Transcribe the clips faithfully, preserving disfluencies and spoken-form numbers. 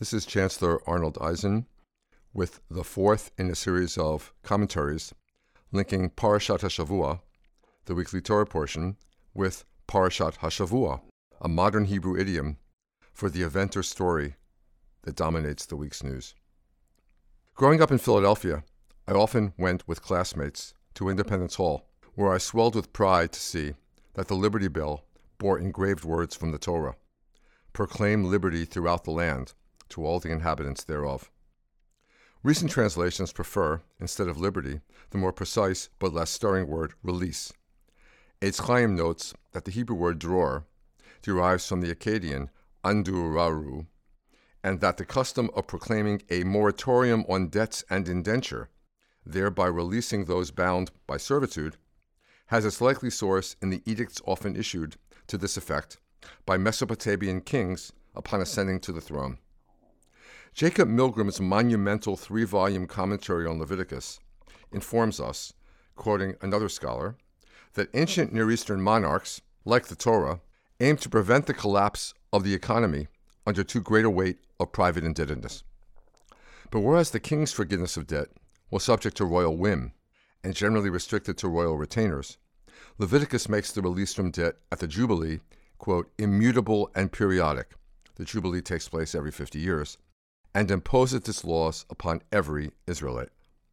This is Chancellor Arnold Eisen with the fourth in a series of commentaries linking Parashat HaShavua, the weekly Torah portion, with Parashat HaShavua, a modern Hebrew idiom for the event or story that dominates the week's news. Growing up in Philadelphia, I often went with classmates to Independence Hall, where I swelled with pride to see that the Liberty Bell bore engraved words from the Torah, "Proclaim liberty throughout the land to all the inhabitants thereof." Recent translations prefer, instead of liberty, the more precise but less stirring word release. Eitz Chaim notes that the Hebrew word dror derives from the Akkadian anduraru, and that the custom of proclaiming a moratorium on debts and indenture, thereby releasing those bound by servitude, has its likely source in the edicts often issued to this effect by Mesopotamian kings upon ascending to the throne. Jacob Milgram's monumental three-volume commentary on Leviticus informs us, quoting another scholar, that ancient Near Eastern monarchs, like the Torah, aimed to prevent the collapse of the economy under too great a weight of private indebtedness. But whereas the king's forgiveness of debt was subject to royal whim and generally restricted to royal retainers, Leviticus makes the release from debt at the Jubilee, quote, immutable and periodic. The Jubilee takes place every fifty years, and imposes its laws upon every Israelite.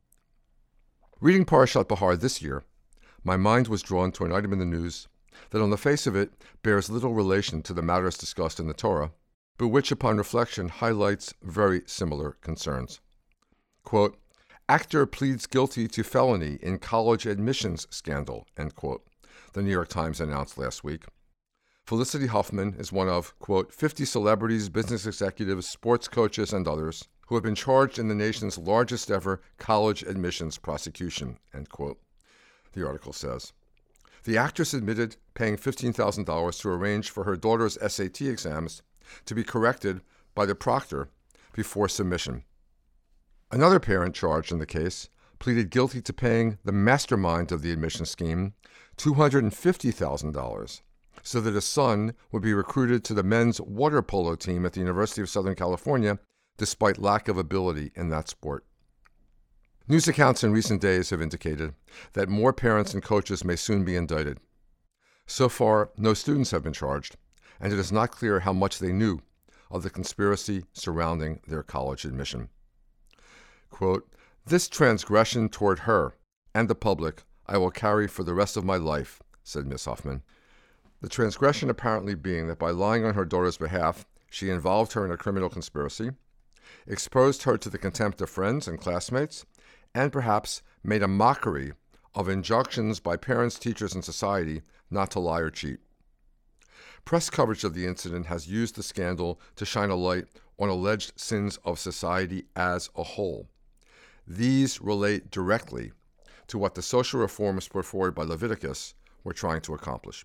Reading Parashat Bahar this year, my mind was drawn to an item in the news that on the face of it bears little relation to the matters discussed in the Torah, but which upon reflection highlights very similar concerns. Quote, actor pleads guilty to felony in college admissions scandal, end quote, the New York Times announced last week. Felicity Huffman is one of, quote, fifty celebrities, business executives, sports coaches, and others who have been charged in the nation's largest ever college admissions prosecution, end quote, the article says. The actress admitted paying fifteen thousand dollars to arrange for her daughter's S A T exams to be corrected by the proctor before submission. Another parent charged in the case pleaded guilty to paying the mastermind of the admission scheme two hundred fifty thousand dollars so that his son would be recruited to the men's water polo team at the University of Southern California despite lack of ability in that sport. News accounts in recent days have indicated that more parents and coaches may soon be indicted. So far, no students have been charged, and it is not clear how much they knew of the conspiracy surrounding their college admission. Quote, this transgression toward her and the public I will carry for the rest of my life, said Miss Huffman. The transgression apparently being that by lying on her daughter's behalf, she involved her in a criminal conspiracy, exposed her to the contempt of friends and classmates, and perhaps made a mockery of injunctions by parents, teachers, and society not to lie or cheat. Press coverage of the incident has used the scandal to shine a light on alleged sins of society as a whole. These relate directly to what the social reforms put forward by Leviticus were trying to accomplish.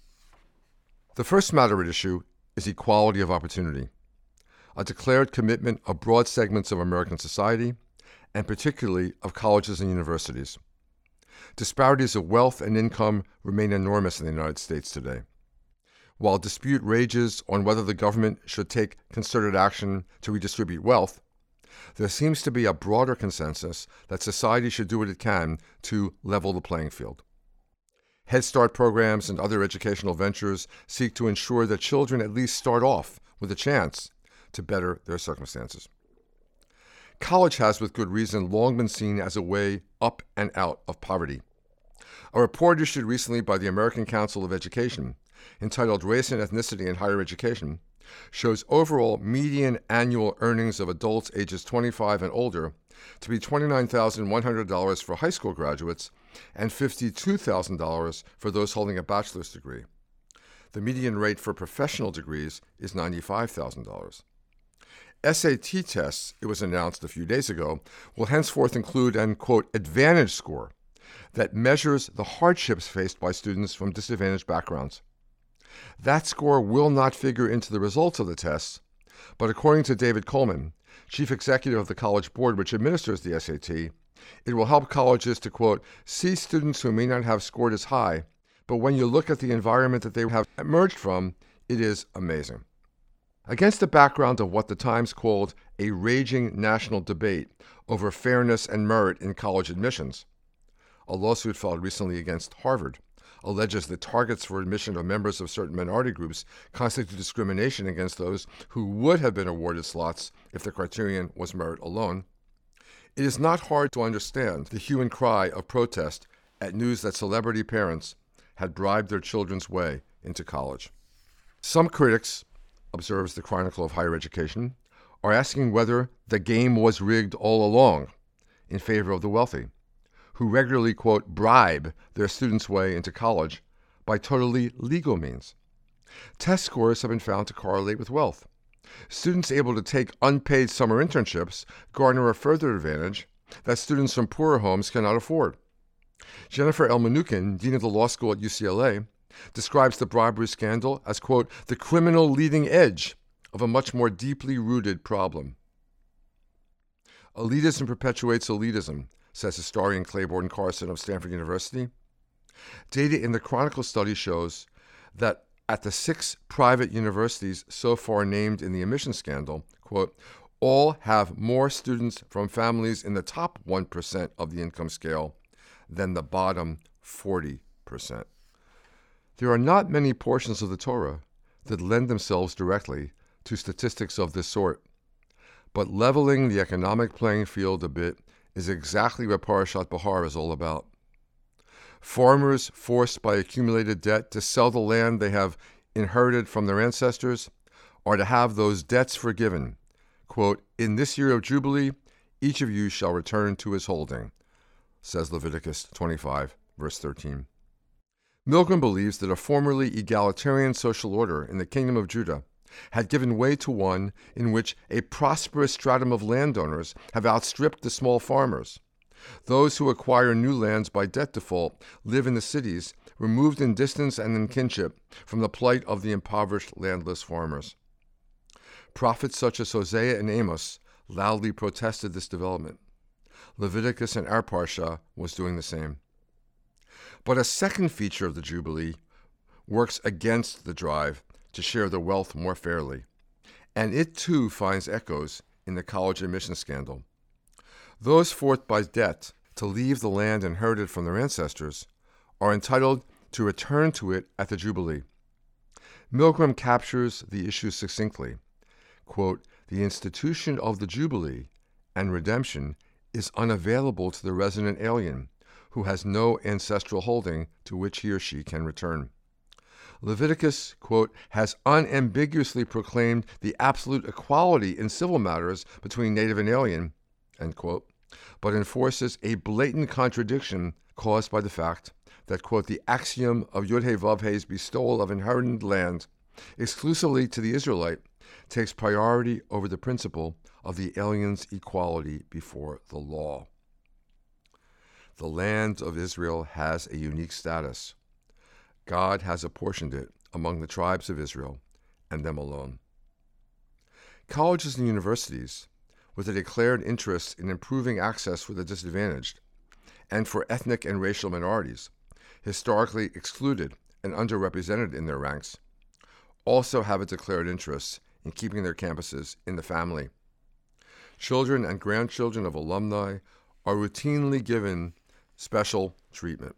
The first matter at issue is equality of opportunity, a declared commitment of broad segments of American society, and particularly of colleges and universities. Disparities of wealth and income remain enormous in the United States today. While dispute rages on whether the government should take concerted action to redistribute wealth, there seems to be a broader consensus that society should do what it can to level the playing field. Head Start programs and other educational ventures seek to ensure that children at least start off with a chance to better their circumstances. College has, with good reason, long been seen as a way up and out of poverty. A report issued recently by the American Council of Education, entitled Race and Ethnicity in Higher Education, shows overall median annual earnings of adults ages twenty-five and older to be twenty-nine thousand one hundred dollars for high school graduates and fifty-two thousand dollars for those holding a bachelor's degree. The median rate for professional degrees is ninety-five thousand dollars. S A T tests, it was announced a few days ago, will henceforth include an, quote, advantage score that measures the hardships faced by students from disadvantaged backgrounds. That score will not figure into the results of the tests, but according to David Coleman, chief executive of the College Board which administers the S A T, it will help colleges to, quote, see students who may not have scored as high, but when you look at the environment that they have emerged from, it is amazing. Against the background of what the Times called a raging national debate over fairness and merit in college admissions, a lawsuit filed recently against Harvard alleges that targets for admission of members of certain minority groups constitute discrimination against those who would have been awarded slots if the criterion was merit alone. It is not hard to understand the hue and cry of protest at news that celebrity parents had bribed their children's way into college. Some critics, observes the Chronicle of Higher Education, are asking whether the game was rigged all along in favor of the wealthy, who regularly, quote, bribe their students' way into college by totally legal means. Test scores have been found to correlate with wealth. Students able to take unpaid summer internships garner a further advantage that students from poorer homes cannot afford. Jennifer L. Mnookin, dean of the law school at U C L A, describes the bribery scandal as, quote, the criminal leading edge of a much more deeply rooted problem. Elitism perpetuates elitism, says historian Claiborne Carson of Stanford University. Data in the Chronicle study shows that at the six private universities so far named in the admission scandal, quote, all have more students from families in the top one percent of the income scale than the bottom forty percent. There are not many portions of the Torah that lend themselves directly to statistics of this sort, but leveling the economic playing field a bit is exactly what Parashat Bahar is all about. Farmers forced by accumulated debt to sell the land they have inherited from their ancestors are to have those debts forgiven. Quote, in this year of Jubilee, each of you shall return to his holding, says Leviticus twenty-five, verse thirteen. Milgram believes that a formerly egalitarian social order in the kingdom of Judah had given way to one in which a prosperous stratum of landowners have outstripped the small farmers. Those who acquire new lands by debt default live in the cities, removed in distance and in kinship from the plight of the impoverished landless farmers. Prophets such as Hosea and Amos loudly protested this development. Leviticus and our Parsha was doing the same. But a second feature of the Jubilee works against the drive to share the wealth more fairly, and it too finds echoes in the college admission scandal. Those forced by debt to leave the land inherited from their ancestors are entitled to return to it at the Jubilee. Milgram captures the issue succinctly. Quote, the institution of the Jubilee and redemption is unavailable to the resident alien who has no ancestral holding to which he or she can return. Leviticus, quote, has unambiguously proclaimed the absolute equality in civil matters between native and alien, end quote, but enforces a blatant contradiction caused by the fact that, quote, the axiom of Yud-Heh-Vav-Heh's bestowal of inherited land exclusively to the Israelite takes priority over the principle of the alien's equality before the law. The land of Israel has a unique status. God has apportioned it among the tribes of Israel and them alone. Colleges and universities, with a declared interest in improving access for the disadvantaged and for ethnic and racial minorities, historically excluded and underrepresented in their ranks, also have a declared interest in keeping their campuses in the family. Children and grandchildren of alumni are routinely given special treatment.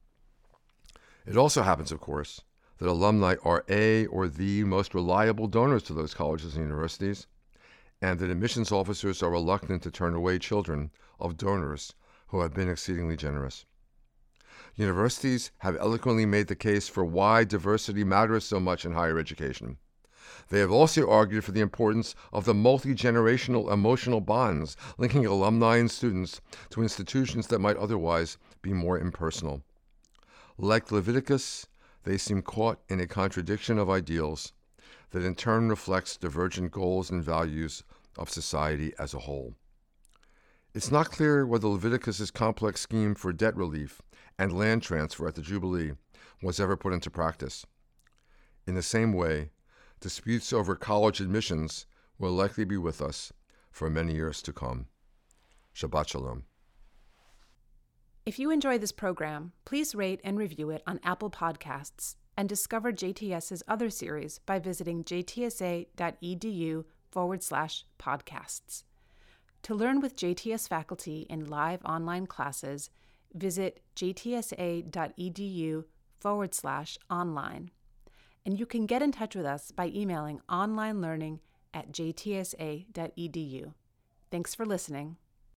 It also happens, of course, that alumni are a or the most reliable donors to those colleges and universities, and that admissions officers are reluctant to turn away children of donors who have been exceedingly generous. Universities have eloquently made the case for why diversity matters so much in higher education. They have also argued for the importance of the multi-generational emotional bonds linking alumni and students to institutions that might otherwise be more impersonal. Like Leviticus, they seem caught in a contradiction of ideals that in turn reflects divergent goals and values of society as a whole. It's not clear whether Leviticus's complex scheme for debt relief and land transfer at the Jubilee was ever put into practice. In the same way, disputes over college admissions will likely be with us for many years to come. Shabbat Shalom. If you enjoy this program, please rate and review it on Apple Podcasts and discover JTS's other series by visiting jtsa.edu forward slash podcasts. To learn with J T S faculty in live online classes, visit jtsa.edu forward slash online. And you can get in touch with us by emailing onlinelearning at jtsa.edu. Thanks for listening.